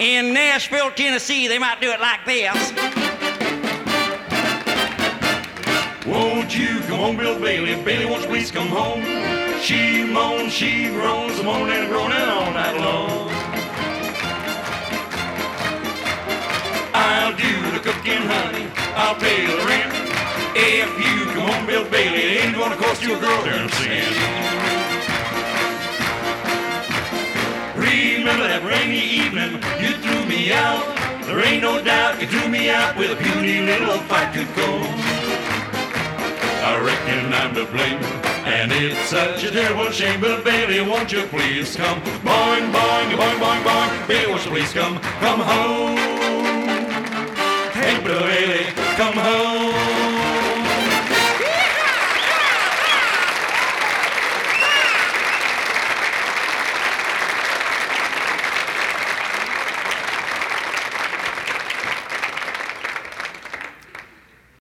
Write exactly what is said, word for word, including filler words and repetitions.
In Nashville, Tennessee, they might do it like this. Won't you come home, Bill Bailey? Bailey, won't you please come home? She moans, she groans, moaning and groaning all night long. I'll do the cooking, honey, I'll pay the rent. If you come home, Bill Bailey, it ain't gonna cost you a girl damn cent. Remember that rainy evening you threw me out? There ain't no doubt you threw me out with a puny little fight could go. I reckon I'm to blame, and it's such a terrible shame. But Bailey, won't you please come? Boing, boing, boing, boing, boing. Bailey, won't you please come? Come home. Hey, Bill Bailey, come home.